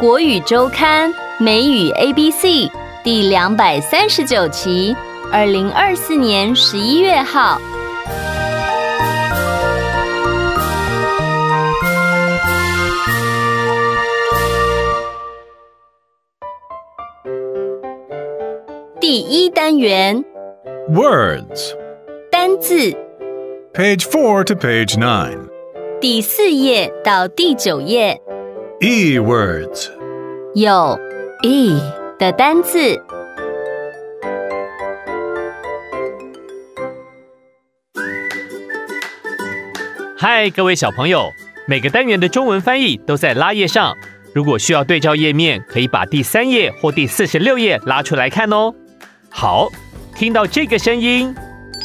国语周刊美语 ABC 第239期，2024年11月号。第一单元 Words 单字 Page 4 to page 9 第4页到第9页 E words 有 e 的单字。 嗨，各位小朋友，每个单元的中文翻译都在拉页上，如果需要对照页面，可以把第3页或第46页拉出来看哦。好，听到这个声音，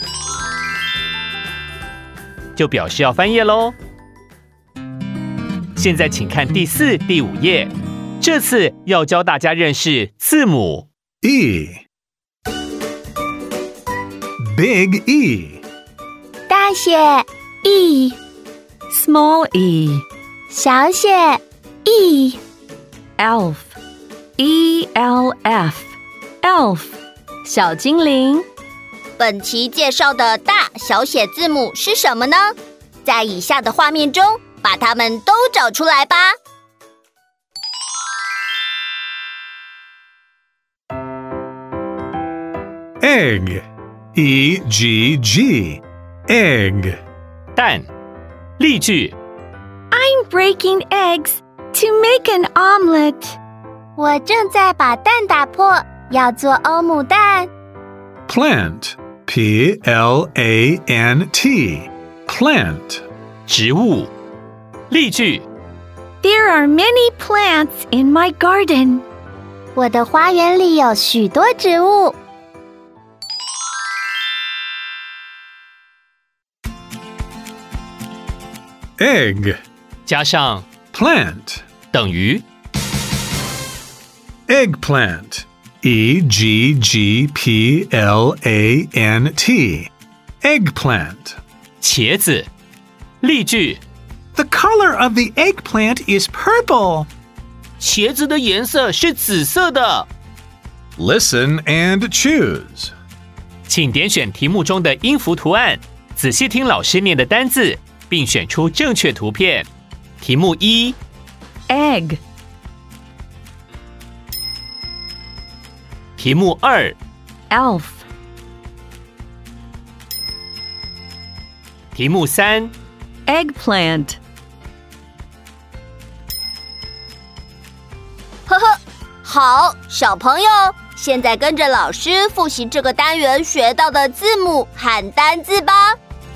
就表示要翻页咯。现在请看第4、第5页，这次要教大家认识字母 E Big E 大写 E Small e 小写 E Elf ELF Elf 小精灵。 本期介绍的大小写字母是什么呢？在以下的画面中把它们都找出来吧。 Egg E-G-G Egg 蛋。例句 I'm breaking eggs to make an omelet. 我正在把蛋打破，要做欧姆蛋。 Plant P-L-A-N-T Plant 植物。例句 There are many plants in my garden. 我的花园里有许多植物。 Egg 加上 Plant 等于 Eggplant E-G-G-P-L-A-N-T Eggplant 茄子。例句 The color of the eggplant is purple. 茄子的颜色是紫色的。 Listen and choose 请点选题目中的音符图案，仔细听老师念的单字，并选出正确图片。题目1 Egg 题目2 Elf 题目3 Eggplant 呵呵，好，小朋友，现在跟着老师复习这个单元学到的字母和单字吧。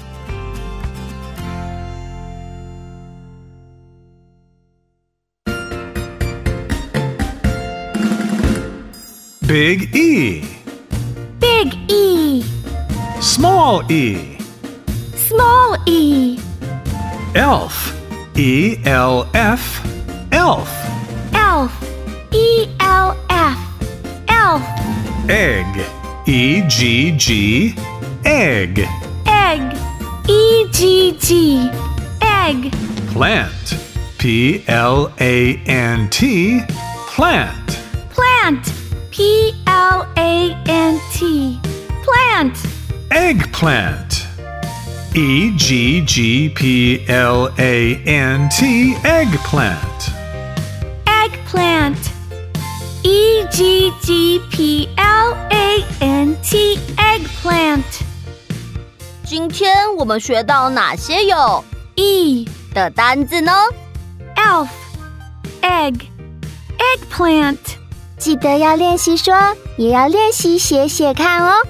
Big E Big E Small E Small E Elf E-L-F Elf Elf E-L-F Elf Egg E-G-G Egg Egg E-G-G Egg Plant P-L-A-N-T Plant Plant P-L-A-N-T Plant Eggplant E-G-G-P-L-A-N-T Eggplant Eggplant E-G-G-P-L-A-N-T Eggplant 今天我们学到哪些有 E 的单字呢？ Elf Egg Eggplant 记得要练习说，也要练习写写看哦。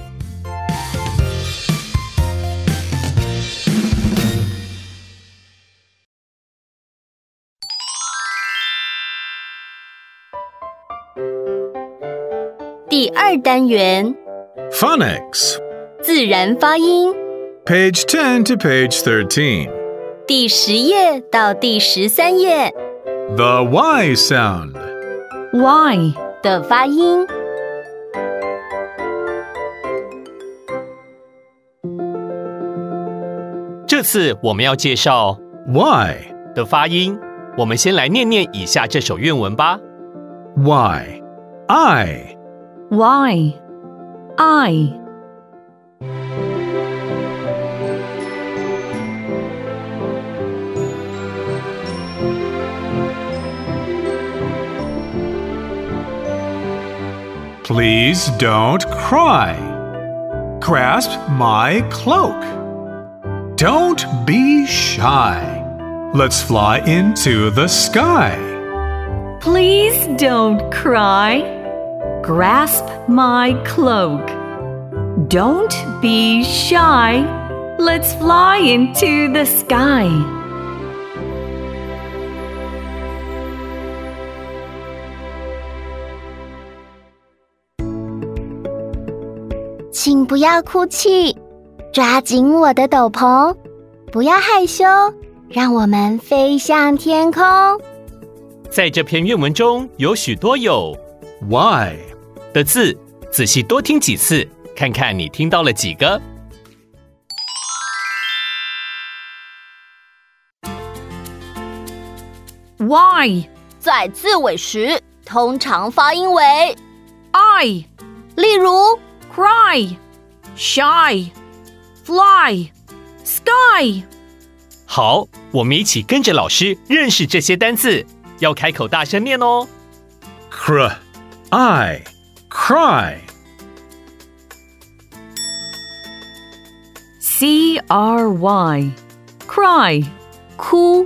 第2单元 Phonics 自然发音 Page 10 to page 13 第10页到第13页 The Y sound Y 的发音。 这次我们要介绍 Y 的发音，我们先来念念以下这首韵文吧。 Y. I. Y. I. Please don't cry. Grasp my cloak. Don't be shy. Let's fly into the sky. Please don't cry. Grasp my cloak. Don't be shy. Let's fly into the sky. 请不要哭泣，抓紧我的斗篷，不要害羞，让我们飞向天空。 在这篇韵文中有许多有 Y 的字，仔细多听几次，看看你听到了几个。 Y 在字尾时，通常发音为 I 例如 cry, shy, fly, sky. 好，我们一起跟着老师认识这些单字，要开口大声念哦。 I. Cry. C-R-Y, cry, 哭。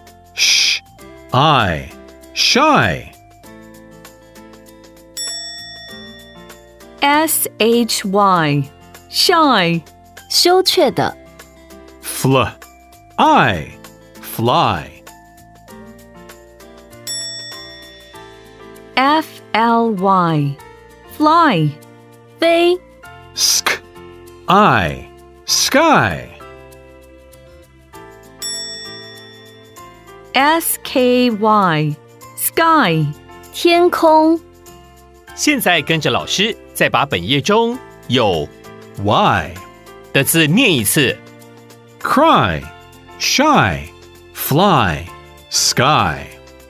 I. Shy. S-H-Y, shy, 羞怯的。 I. Fly. F-L-Y, fly, 飞。 I. Sky. S-K-Y, sky, 天空。 现在跟着老师再把本页中有 Y. 的字念一次。 Cry. Shy. Fly. Sky.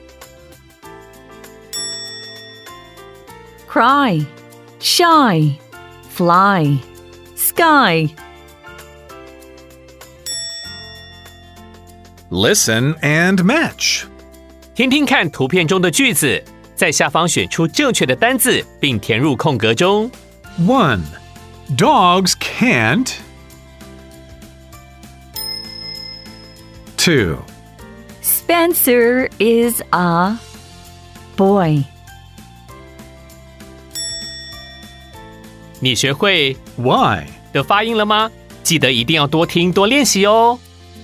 Cry, shy, fly, sky. Listen and match. 听听看图片中的句子，在下方选出正确的单字，并填入空格中。 1. Dogs can't. 2. Spencer is a boy. 你学会 Y. 的发音了吗？记得一定要多听多练习哦。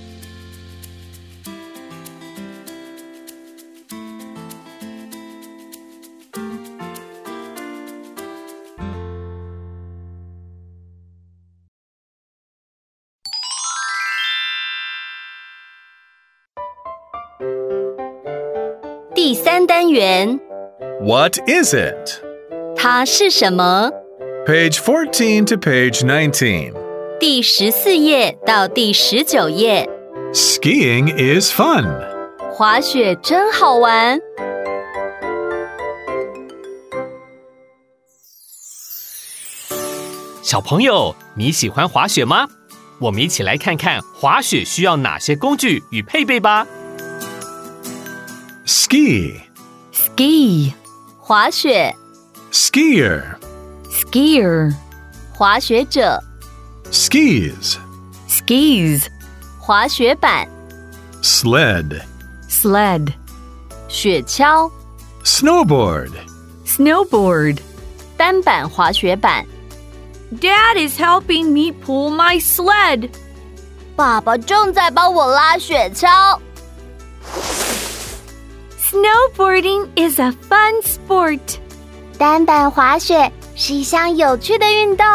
第3单元， What is it? 它是什么？ Page 14 to page 19. 第14页到第19页。 Skiing is fun. 滑雪真好玩。 小朋友，你喜欢滑雪吗？我们一起来看看滑雪需要哪些工具与配备吧。 Ski. Ski, 滑雪。 Skier. Skier, 滑雪者。 Skis. Skis, 滑雪板。 Sled. Sled, 雪橇。 Snowboard. Snowboard, 单板滑雪板。Dad is helping me pull my sled. 爸爸正在帮我拉雪橇。 Snowboarding is a fun sport. 单板滑雪是一项有趣的运动。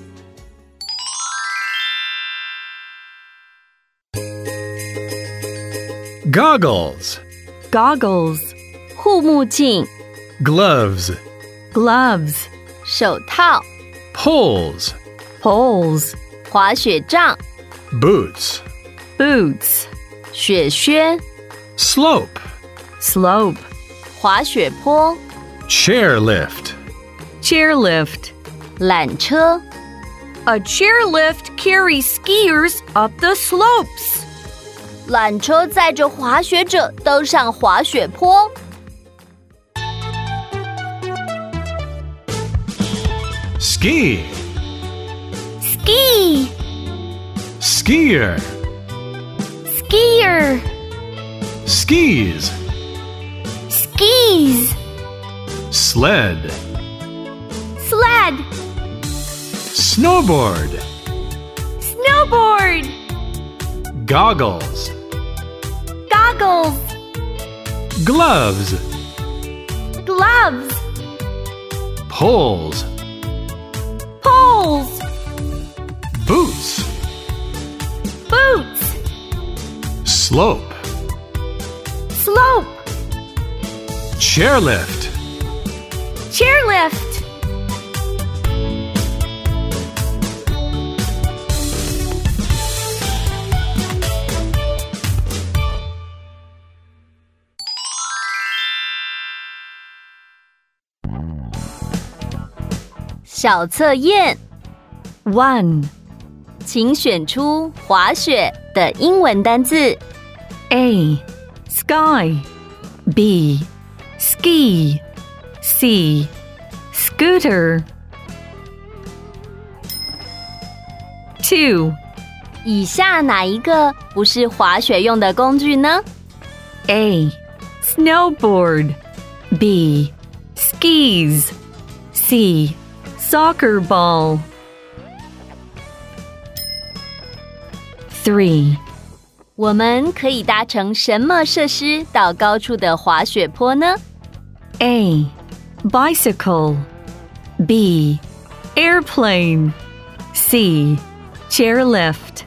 Goggles. Goggles, 护目镜。 Gloves. Gloves, 手套。 Poles. Poles, 滑雪杖。 Boots. Boots, 雪靴。 Slope. Slope, 滑雪坡。 Chairlift. Chairlift. 缆车 A chairlift carries skiers up the slopes. 缆车载着滑雪者登上滑雪坡。 Ski. Ski, Skier. skier, Skis. skis, Sled. sled, Snowboard. snowboard, Goggles. goggles, Gloves. gloves, Poles. poles, Boots. boots, Slope. slope, Chairlift. chairlift. 小测验， 1. 请选出滑雪的英文单字。 A. Sky. B. Ski. C. Scooter. 2. 以下哪一个不是滑雪用的工具呢？ A. Snowboard. B. Skis. C. Soccer ball. 3. 我们可以搭乘什么设施到高处的滑雪坡呢？ A. Bicycle. B. Airplane. C. Chairlift.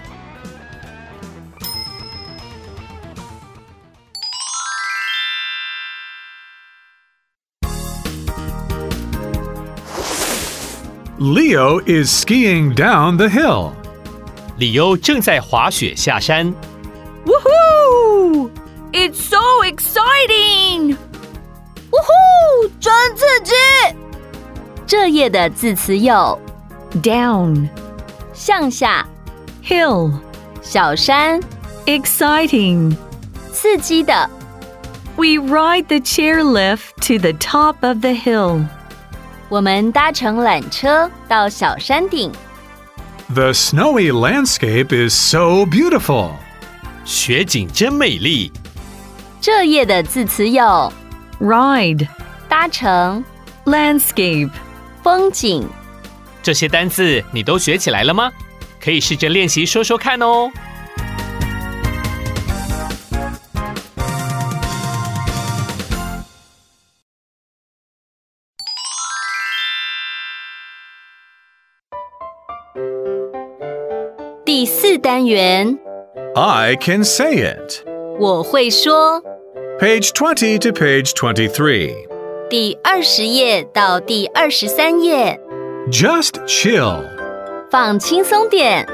，Leo is skiing down the hill. 李欧正在滑雪下山。 Woohoo! It's so exciting! 呜呼，真刺激！ 这页的字词有 Down. 向下、 Hill. 小山、 Exciting. 刺激的。 We ride the chairlift to the top of the hill. 我们搭乘缆车到小山顶。 The snowy landscape is so beautiful. 雪景真美丽。 这页的字词有 Ride. 搭乘、 Landscape. 风景。 这些单字你都学起来了吗？可以试着练习说说看哦。 第4单元， I can say it. 我会说， Page 20 to page 23. 第20页到第23页， Just chill. 放轻松点。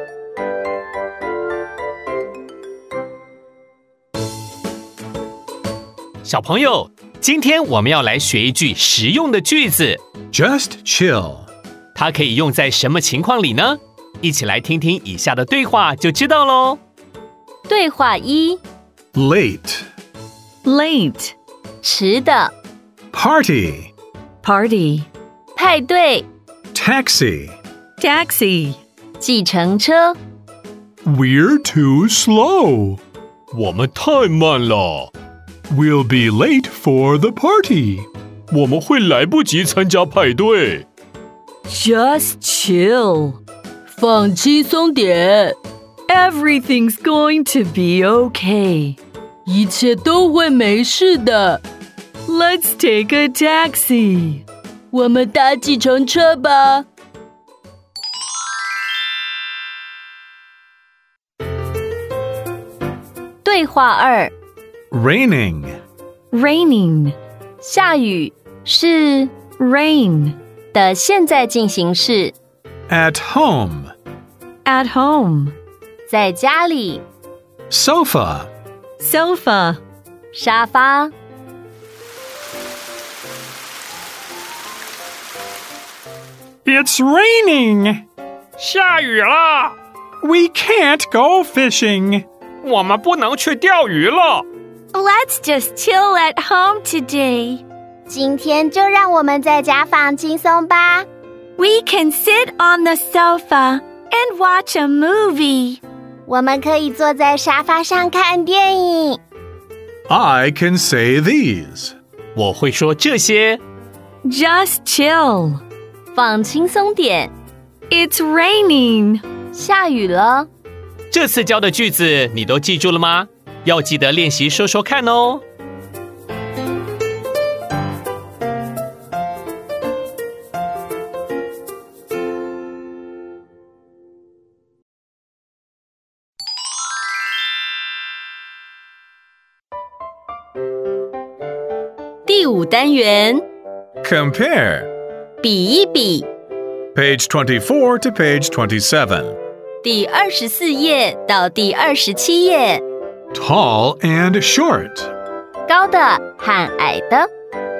小朋友，今天我们要来学一句实用的句子， Just chill. 它可以用在什么情况里呢？一起来听听以下的对话就知道咯。 对话1， Late. Late. 迟的， Party. Party. 派对， Taxi. Taxi. 计程车， We're too slow. 我们太慢了， We'll be late for the party. 我们会来不及参加派对。 Just chill. 放轻松点， Everything's going to be okay. 一切都会没事的。 Let's take a taxi. 我们搭计程车吧。对话2， Raining. Raining. 下雨是 Rain. 的现在进行式， At home. At home. 在家里， Sofa. Sofa. 沙发。 It's raining. 下雨了， We can't go fishing. 我们不能去钓鱼了。 Let's just chill at home today. 今天就让我们在家放轻松吧。 We can sit on the sofa and watch a movie. 我们可以坐在沙发上看电影。 I can say these. 我会说这些。 Just chill. 放轻松点， It's raining. 下雨了。 这次教的句子你都记住了吗？要记得练习说说看哦。 第5单元， Compare. 比一比， Page 24 to page 27. 第24页到第27页， Tall and short. 高的和矮的。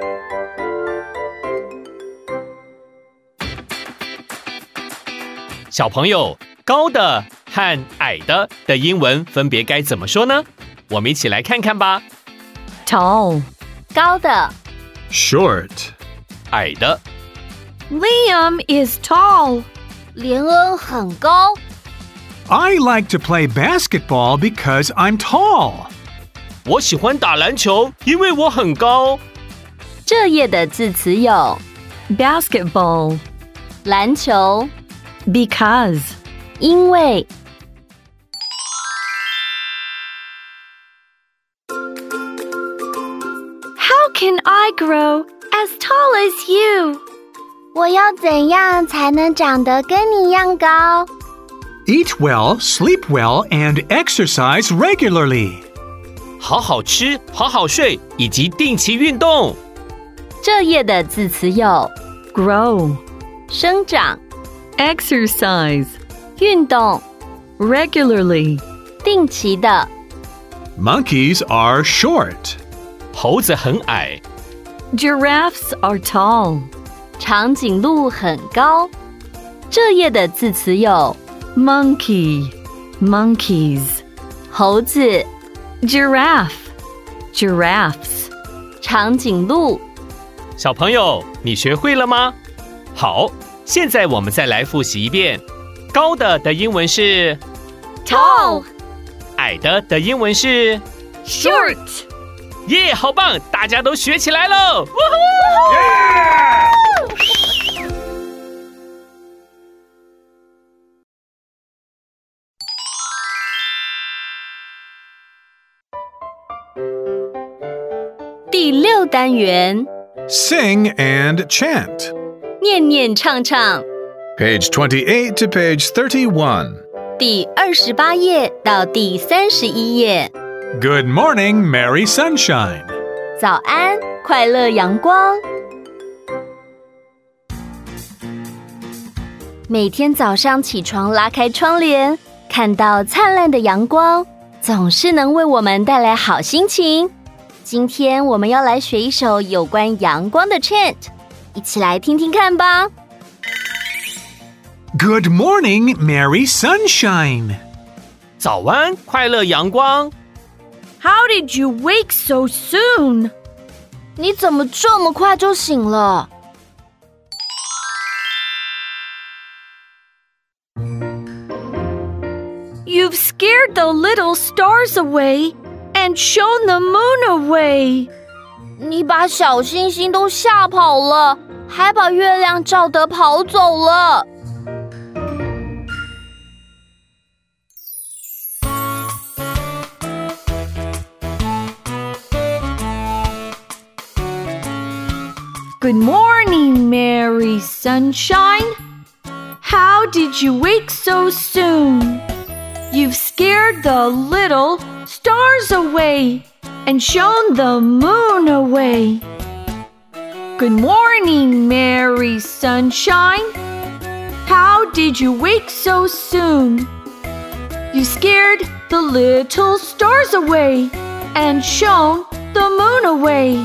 小朋友，高的和矮的英文分别该怎么说呢？我们一起来看看吧。 Tall. 高的， Short. 矮的， Liam is tall. 连恩很高。 I like to play basketball because I'm tall. 我喜欢打篮球，因为我很高。 这页的字词有 Basketball. 篮球， Because. 因为。 How can I grow as tall as you? 我要怎样才能长得跟你一样高？ Eat well, sleep well, and exercise regularly. 好好吃，好好睡，以及定期运动。 这页的字词有 Grow. 生长、 Exercise. 运动、 Regularly. 定期的。 Monkeys are short. 猴子很矮， Giraffes are tall. 长颈鹿很高。这页的字词有 Monkey. Monkeys. 猴子、 Giraffe. Giraffes. 长颈鹿。 小朋友，你学会了吗？好，现在我们再来复习一遍。高的英文是 Tall. 矮的英文是 Short. 耶，好棒！大家都学起来喽！ 第6单元， Sing and chant. 念念唱唱， Page 28 to page 31. 第28页到第31页。 Good morning, merry sunshine. 早安，快乐阳光。每天早上起床拉开窗帘，看到灿烂的阳光，总是能为我们带来好心情。今天我们要来学一首有关阳光的 chant， 一起来听听看吧。 Good morning, merry sunshine. 早安，快乐阳光。 How did you wake so soon? 你怎么这么快就醒了？ You've scared the little stars away and shown the moon away. 你把小星星都吓跑了，还把月亮照得跑走了。 Good morning, merry sunshine. How did you wake so soon? You've scared the little stars away and shown the moon away. Good morning, merry sunshine. How did you wake so soon? You scared the little stars away and shown the moon away.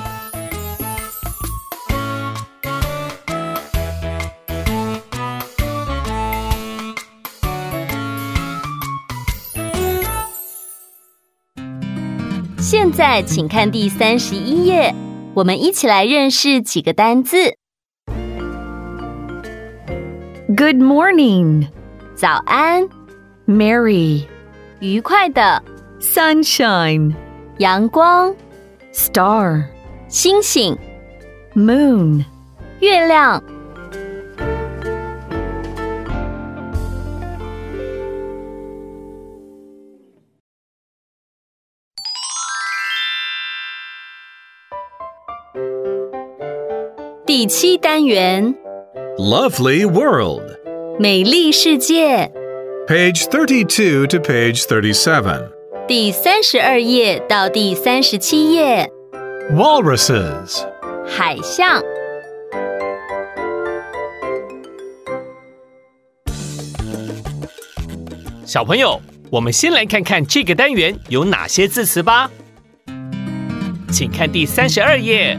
在请看第31页，我们一起来认识几个单字。 Good morning. 早安， Merry. 愉快的， Sunshine. 阳光， Star. 星星， Moon. 月亮。第7单元， Lovely world. 美丽世界， Page 32 to page 37. 第32页到第37页。 Walruses. 海象， 小朋友，我们先来看看这个单元有哪些字词吧。请看第32页。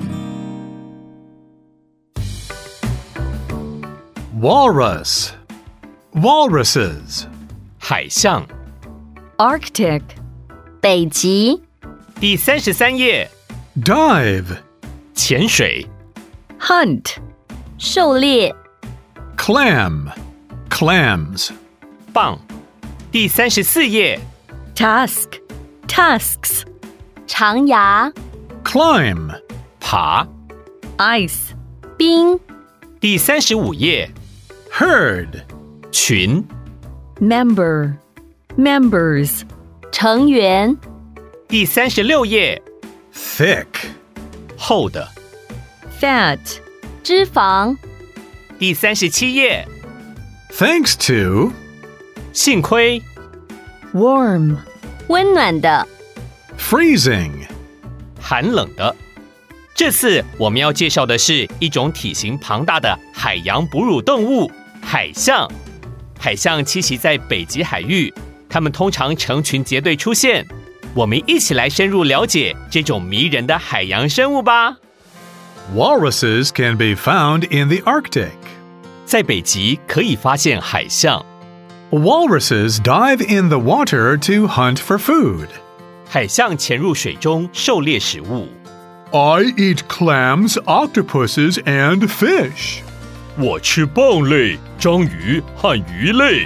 Walrus. Walruses. 海象。 Arctic. 北极， 第33页。 Dive. 潜水。 Hunt. 狩猎， Clam. Clams. 蚌。第34页。 Tusk. Tusks. 长牙， Climb. 爬。 Ice. 冰， 第35页。 Herd. 群。 Member. Members. 成员， 第36页。 Thick. 厚的。 Fat. 脂肪， 第37页。 Thanks to. 幸亏。 Warm. 温暖的， Freezing. 寒冷的。这次我们要介绍的是一种体型庞大的海洋哺乳动物——海象。海象栖息在北极海域，它们通常成群结队出现。我们一起来深入了解这种迷人的海洋生物吧。 Walruses can be found in the Arctic. 在北极可以发现海象。 Walruses dive in the water to hunt for food. 海象潜入水中狩猎食物。 I eat clams, octopuses, and fish. 我吃蚌类、章鱼和鱼类。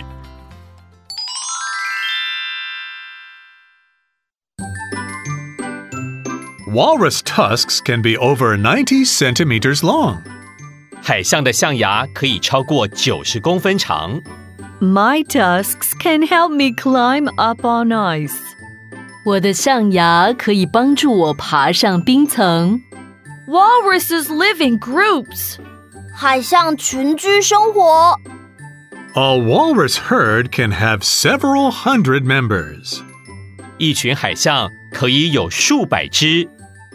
Walrus tusks can be over 90 centimeters long. 海象的象牙可以超过90公分长。 My tusks can help me climb up on ice. 我的象牙可以帮助我爬上冰层。 Walruses live in groups. 海象群居生活， A walrus herd can have several hundred members. 一群海象可以有数百只。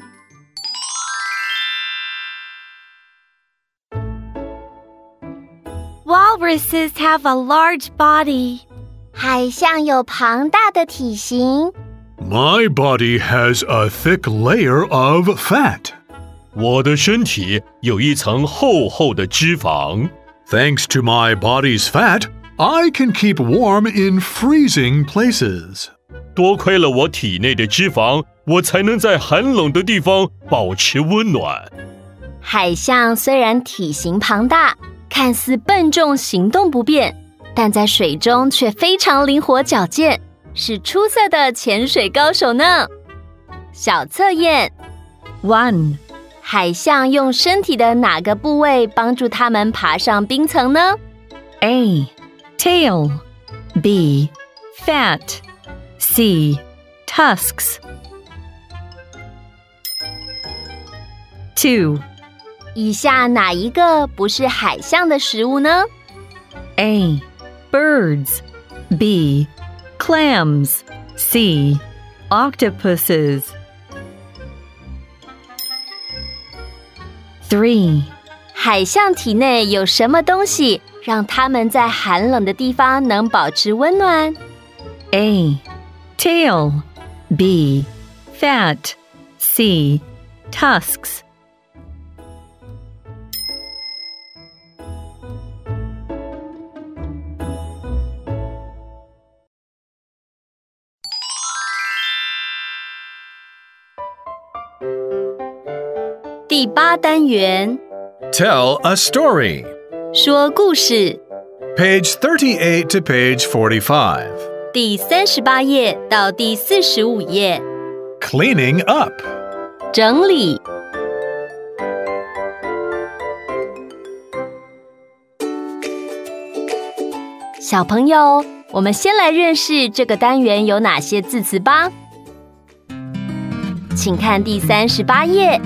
Walruses have a large body. 海象有庞大的体型。 My body has a thick layer of fat. 我的身体有一层厚厚的脂肪。 Thanks to my body's fat, I can keep warm in freezing places. 多亏了我体内的脂肪，我才能在寒冷的地方保持温暖。 海象虽然体型庞大，看似笨重行动不便，但在水中却非常灵活矫健，是出色的潜水高手呢。小测验 1. 海象用身体的哪个部位帮助它们爬上冰层呢？ A. Tail. B. Fat. C. Tusks. 2. 以下哪一个不是海象的食物呢？ A. Birds. B. Clams. C. Octopuses. 3. 海象体内有什么东西让它们在寒冷的地方能保持温暖？ A. Tail. B. Fat. C. Tusks. 第8单元 Tell a story. 说故事， Page 38 to page 45. 第38页到第45页， Cleaning up. 整理。小朋友，我们先来认识这个单元有哪些字词吧。请看第38页。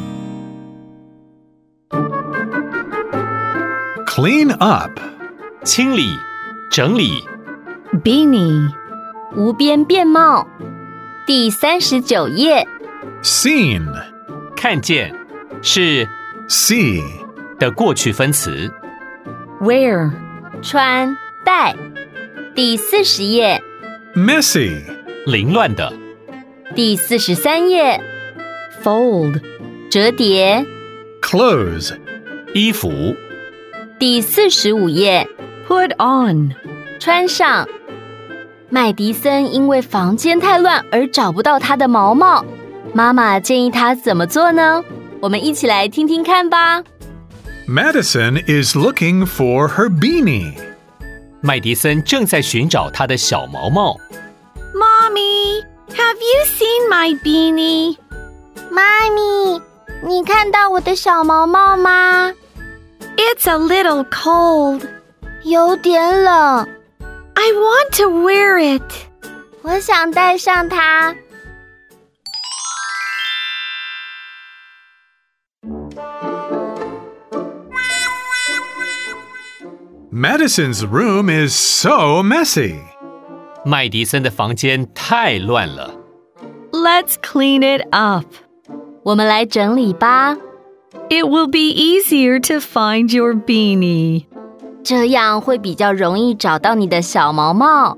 Clean up. 清理、整理。 Beanie. 无边便帽。第39页。 Seen. 看见是 See. 的过去分词。 Wear. 穿、戴。第40页。 Messy. 凌乱的。 第43页。 Fold. 折叠。 Clothes. 衣服。 第45页。 Put on. 穿上。麦迪森因为房间太乱而找不到他的毛帽，妈妈建议他怎么做呢？我们一起来听听看吧。 Madison is looking for her beanie. 麦迪森正在寻找他的小毛帽。 Mommy, have you seen my beanie? 妈咪，你看到我的小毛帽吗？ It's a little cold. 有点冷， I want to wear it. 我想戴上它。 Madison's room is so messy. 麦迪森的房间太乱了。 Let's clean it up. 我们来整理吧， It will be easier to find your beanie. 这样会比较容易找到你的小毛帽。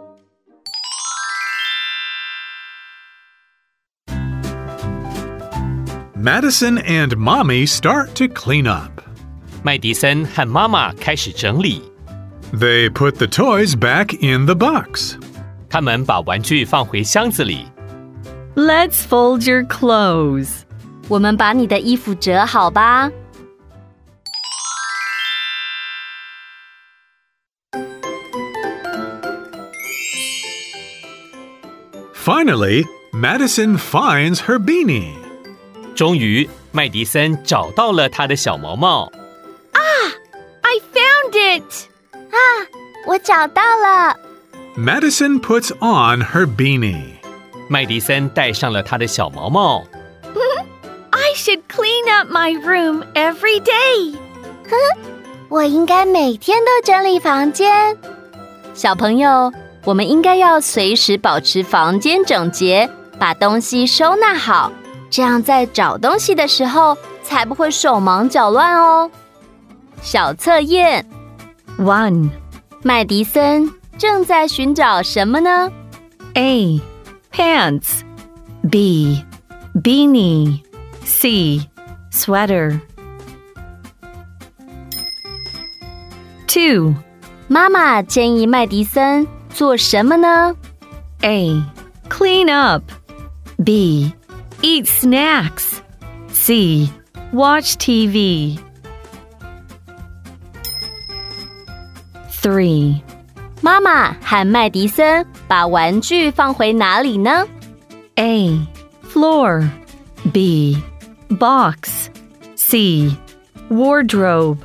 Madison and Mommy start to clean up. 麦迪森和妈妈开始整理， They put the toys back in the box. 他们把玩具放回箱子里。 Let's fold your clothes. 我们把你的衣服折好吧。 Finally, Madison finds her beanie. 终于，麦迪森找到了他的小毛帽。 I found it. 我找到了， Madison puts on her beanie. 麦迪森戴上了他的小毛帽。 I should clean up my room every day. 我应该每天都整理房间。 小朋友，我们应该要随时保持房间整洁，把东西收纳好，这样在找东西的时候才不会手忙脚乱哦。小测验， 1. 麦迪森正在寻找什么呢？ A. Pants. B. Beanie. C. Sweater. 2. 妈妈建议麦迪森做什么呢？ A. Clean up. B. Eat snacks. C. Watch TV. 3. 妈妈和麦迪森把玩具放回哪里呢？ A. Floor. B. Box. C. Wardrobe.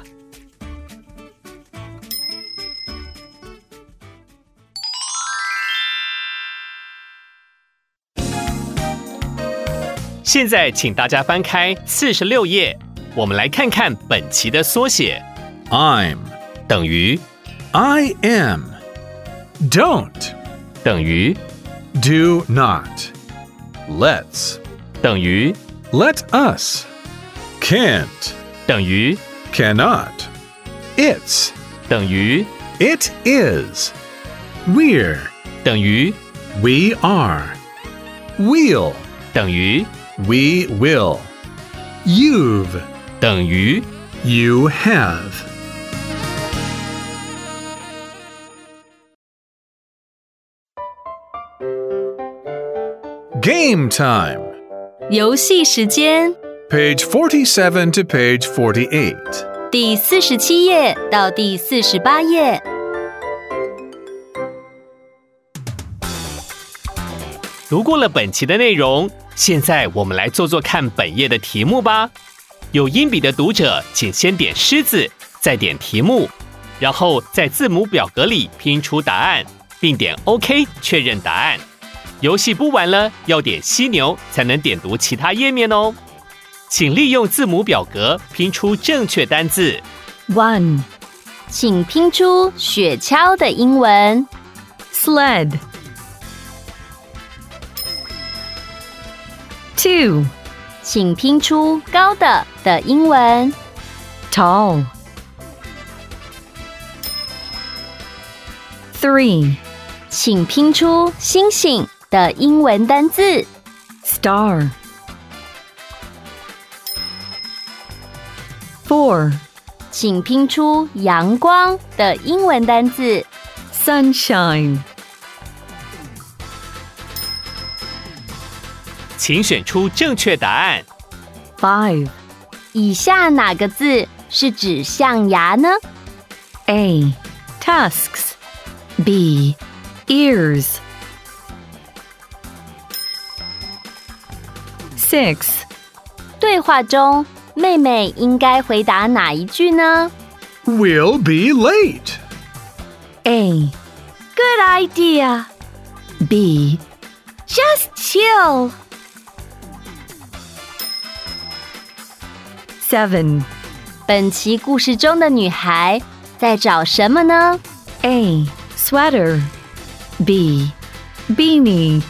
现在请大家翻开46页，我们来看看本期的缩写。 I'm. 等于 I am. Don't. 等于 Do not. Let's. 等于 Let us. Can't. 等于 Cannot. It's. 等于 It is. We're. 等于 We are. We'll. 等于 We will. You've. 等于 You have. Game time. 游戏时间 Page 47 to page 48. 第47页到第48页。 读过了本期的内容，现在我们来做做看本页的题目吧。有音笔的读者，请先点狮子，再点题目，然后在字母表格里拼出答案，并点 OK 确认答案。游戏不玩了，要点犀牛才能点读其他页面哦。请利用字母表格拼出正确单字。 1. 请拼出雪橇的英文 sled. 2. 请拼出高的英文 tall. 3. 请拼出星星的英文单字 star. 4. 请拼出阳光的英文单字 sunshine. 请选出正确答案。 5. 以下哪个字是指象牙呢？ A. tusks. B. ears. 6. 对话中，妹妹应该回答哪一句呢？ We'll be late. A. Good idea. B. Just chill. 7. 本期故事中的女孩在找什么呢？ A. sweater. B. beanie.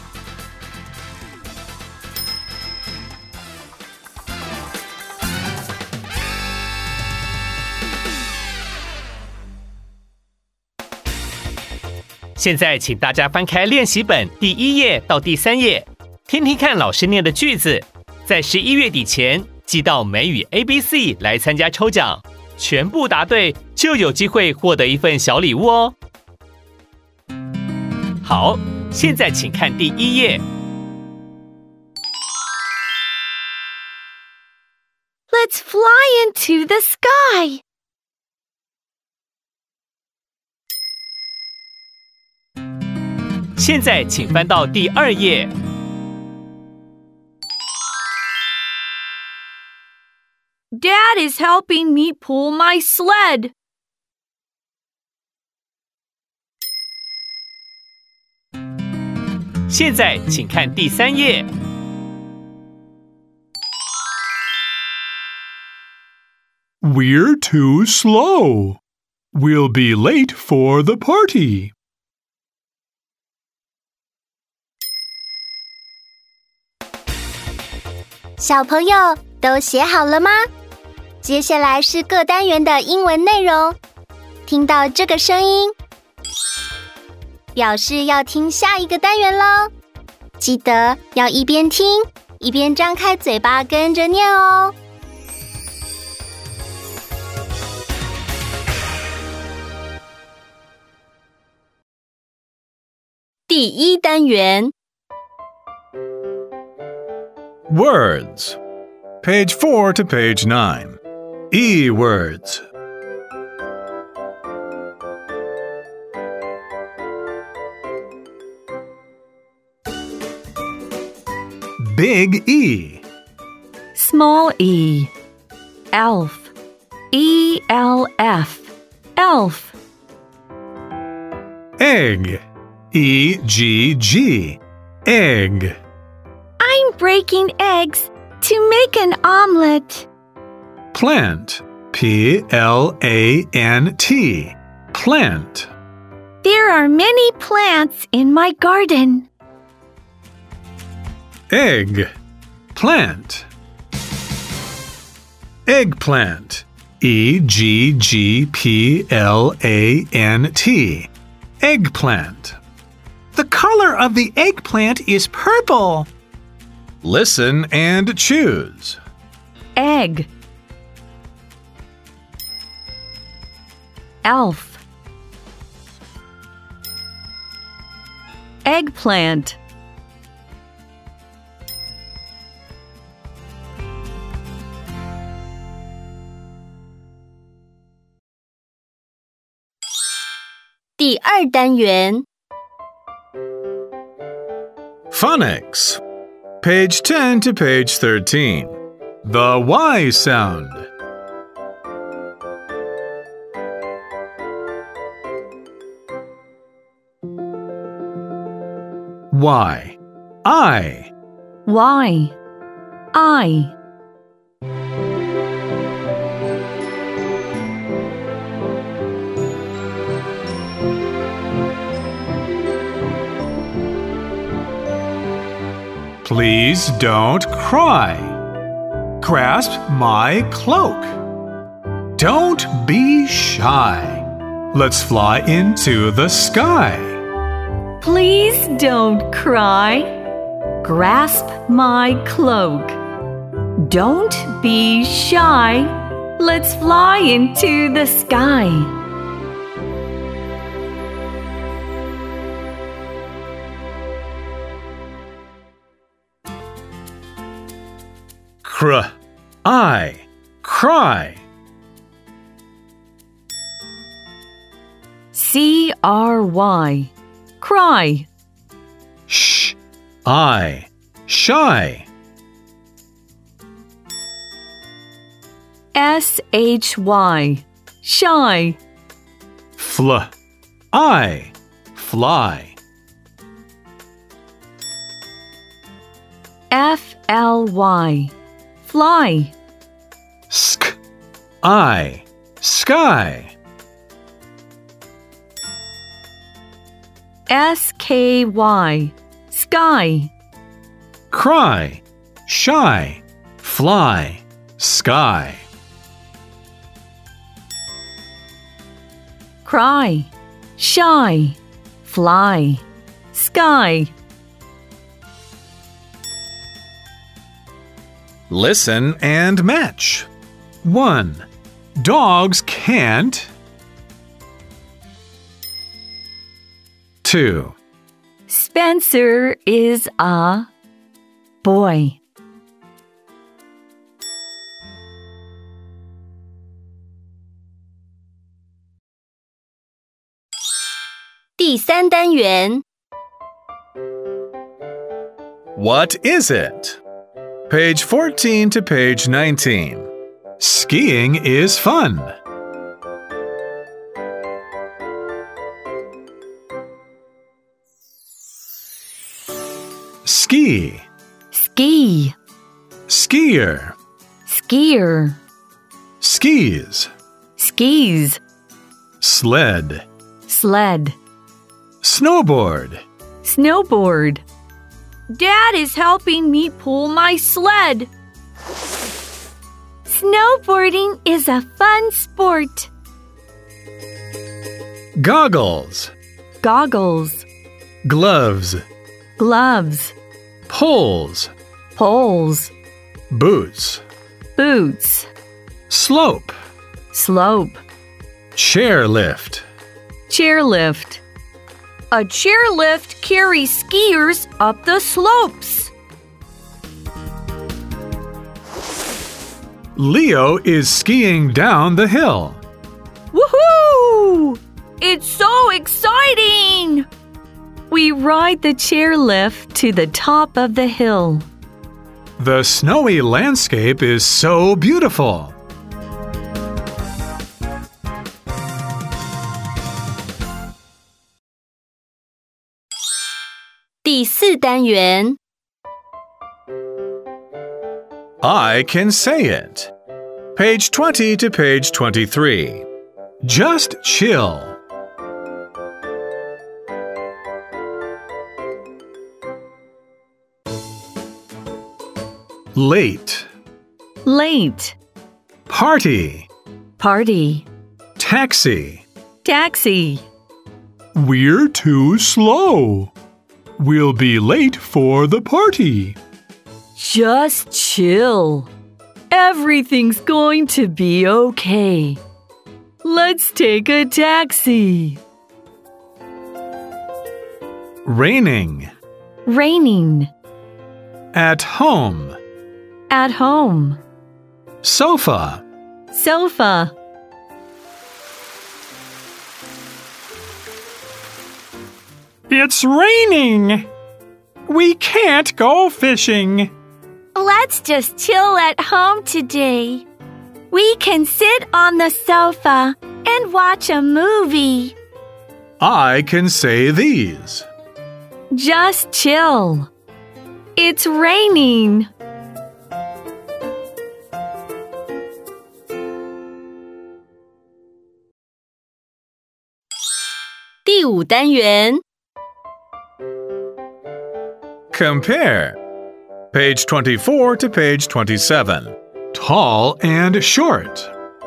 现在请大家翻开练习本第1页到第3页，听听看老师念的句子，在11月底前寄到美语 ABC 来参加抽奖，全部答对就有机会获得一份小礼物哦。好，现在请看第1页。 Let's fly into the sky. 现在请翻到第2页。 Dad is helping me pull my sled. 现在请看第3页。 We're too slow. We'll be late for the party. 小朋友都写好了吗？接下来是各单元的英文内容。听到这个声音，表示要听下一个单元咯。记得要一边听，一边张开嘴巴跟着念哦。第1单元 Words. Page 4 to page 9. E words. Big E. Small e. Elf. ELF. Elf. Egg. EGG. Egg. I'm breaking eggs to make an omelet. Plant. PLANT. Plant. There are many plants in my garden. Egg. Plant. Eggplant. EGGPLANT. Eggplant. The color of the eggplant is purple. Listen and choose. Egg. Elf. Eggplant. 第2单元 Phonics. Page 10 to page 13. The Y sound. Y. I. Y. I. Please don't cry. Grasp my cloak. Don't be shy. Let's fly into the sky. Please don't cry. Grasp my cloak. Don't be shy. Let's fly into the sky. I. Cry. C-R-Y. Cry. I. Shy. S-H-Y. Shy. I. Fly. F-L-Y. Fly. I. Sky. S-K-Y. Sky. Cry. Shy. Fly. Sky. Cry. Shy. Fly. Sky. Listen and match. 1. Dogs can't. 2. Spencer is a boy. 第3单元 What is it? Page 14 to page 19. Skiing is fun. Ski. Ski. Skier. Skier. Skis. Skis. Sled. Sled. Snowboard. Snowboard. Dad is helping me pull my sled. Snowboarding is a fun sport. Goggles. Goggles. Gloves. Gloves. Poles. Poles. Boots. Boots. Slope. Slope. Chairlift. Chairlift. A chairlift carries skiers up the slopes. Leo is skiing down the hill. Woohoo! It's so exciting! We ride the chairlift to the top of the hill. The snowy landscape is so beautiful. 第4单元 I can say it. Page 20 to page 23. Just chill. Late. Late. Party. Party. Taxi. Taxi. We're too slow. We'll be late for the party. Just chill. Everything's going to be okay. Let's take a taxi. Raining. Raining. At home. At home. Sofa. It's raining. We can't go fishing. Let's just chill at home today. We can sit on the sofa and watch a movie. I can say these. Just chill. It's raining. 第5单元 Compare. Page 24 to page 27. Tall and short.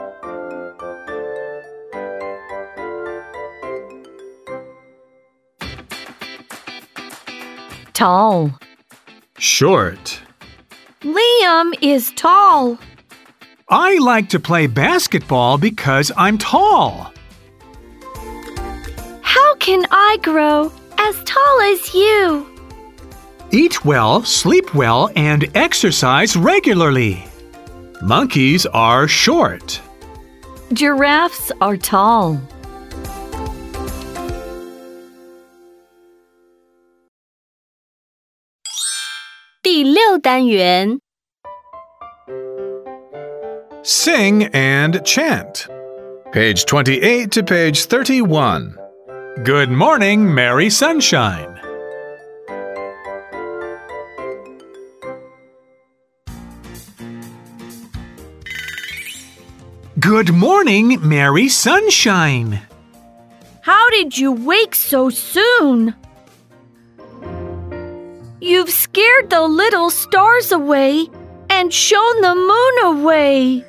Tall. Short. Liam is tall. I like to play basketball because I'm tall. How can I grow as tall as you? Eat well, sleep well, and exercise regularly. Monkeys are short. Giraffes are tall. 第6单元 Sing and chant. Page 28 to page 31. Good morning, Mary Sunshine. Good morning, Mary Sunshine. How did you wake so soon? You've scared the little stars away and shown the moon away.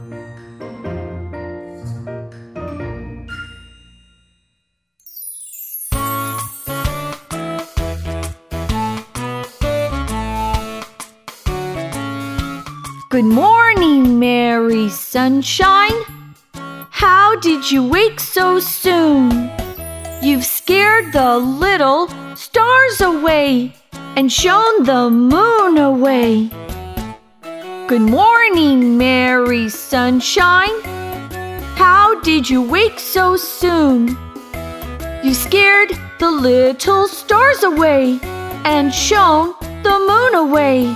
Good morning, Mary Sunshine. How did you wake so soon? You've scared the little stars away and shown the moon away. Good morning, Mary Sunshine. How did you wake so soon? You scared the little stars away and shown the moon away.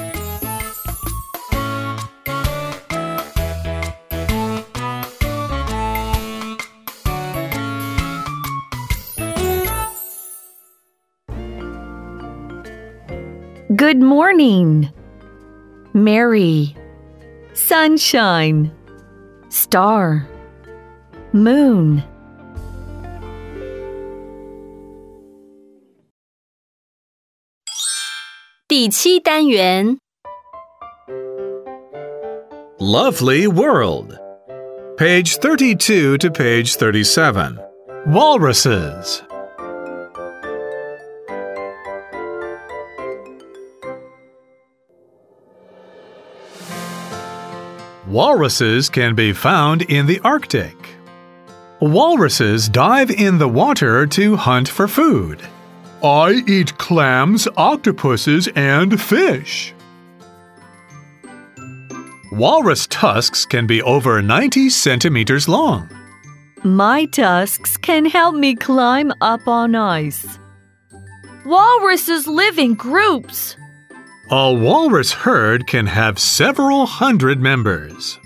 Good morning, Mary, sunshine, star, moon. 第7单元 Lovely world. Page 32 to page 37. Walruses. Walruses can be found in the Arctic. Walruses dive in the water to hunt for food. I eat clams, octopuses, and fish. Walrus tusks can be over 90 centimeters long. My tusks can help me climb up on ice. Walruses live in groups. A walrus herd can have several hundred members.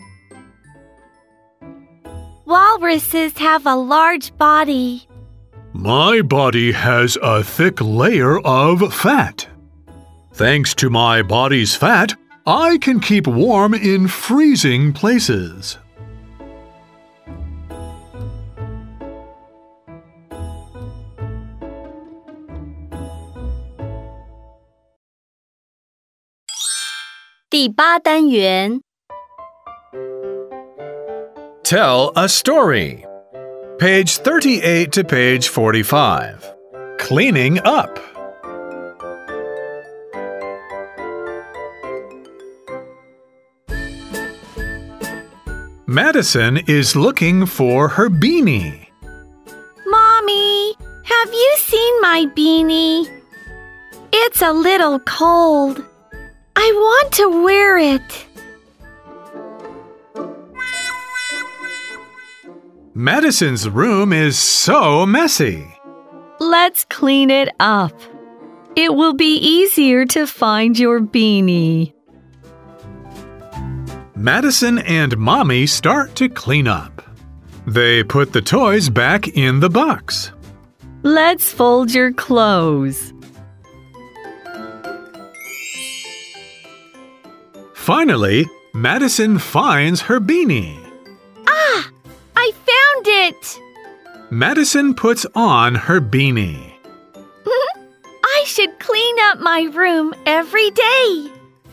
Walruses have a large body. My body has a thick layer of fat. Thanks to my body's fat, I can keep warm in freezing places. 第8单元 Tell a story. Page 38 to page 45. Cleaning up. Madison is looking for her beanie. Mommy, have you seen my beanie? It's a little cold. I want to wear it. Madison's room is so messy. Let's clean it up. It will be easier to find your beanie. Madison and Mommy start to clean up. They put the toys back in the box. Let's fold your clothes. Finally, Madison finds her beanie. Ah! I found it! Madison puts on her beanie. I should clean up my room every day.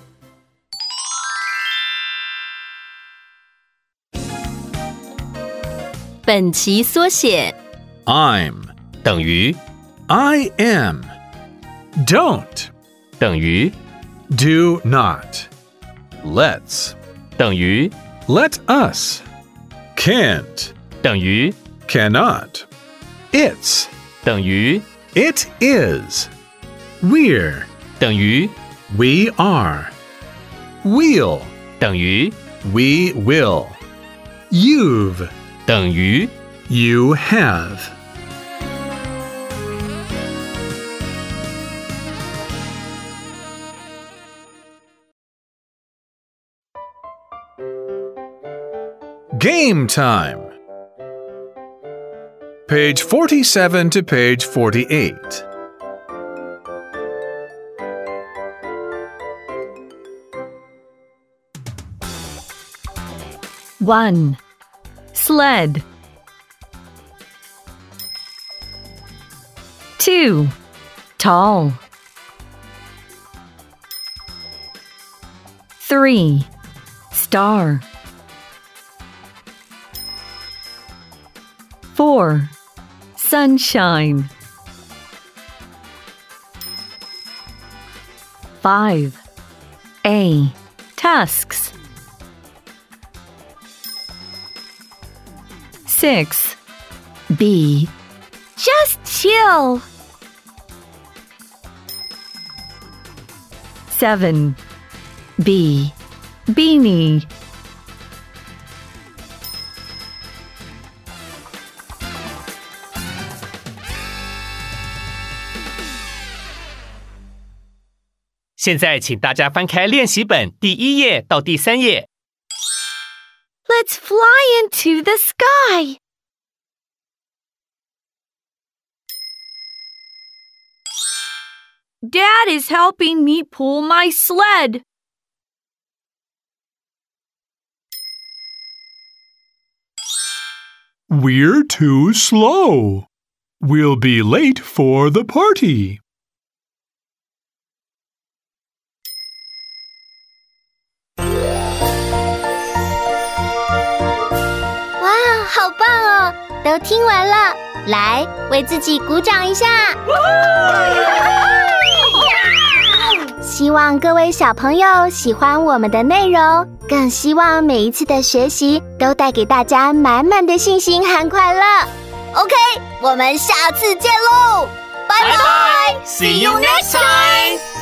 本期缩写 I'm 等于 I am. Don't 等于 do not. Let's 等于 let us. Can't 等于 cannot. It's 等于 it is. We're 等于 we are. We'll 等于 we will. You've 等于 you have. Game time. Page 47 to page 48. One. Sled. 2. Tall. 3. Star. 4. Sunshine. 5. A. Tusks. 6. B. Just chill. 7. B. Beanie. 「现在请大家翻开练习本第1页到第3页。 Let's fly into the sky. Dad is helping me pull my sled. We're too slow. We'll be late for the party. Wow, 好棒哦！都听完了，来为自己鼓掌一下。希望各位小朋友喜欢我们的内容，更希望每一次的学习都带给大家满满的信心和快乐。OK， 我们下次见喽，拜拜 See you next time!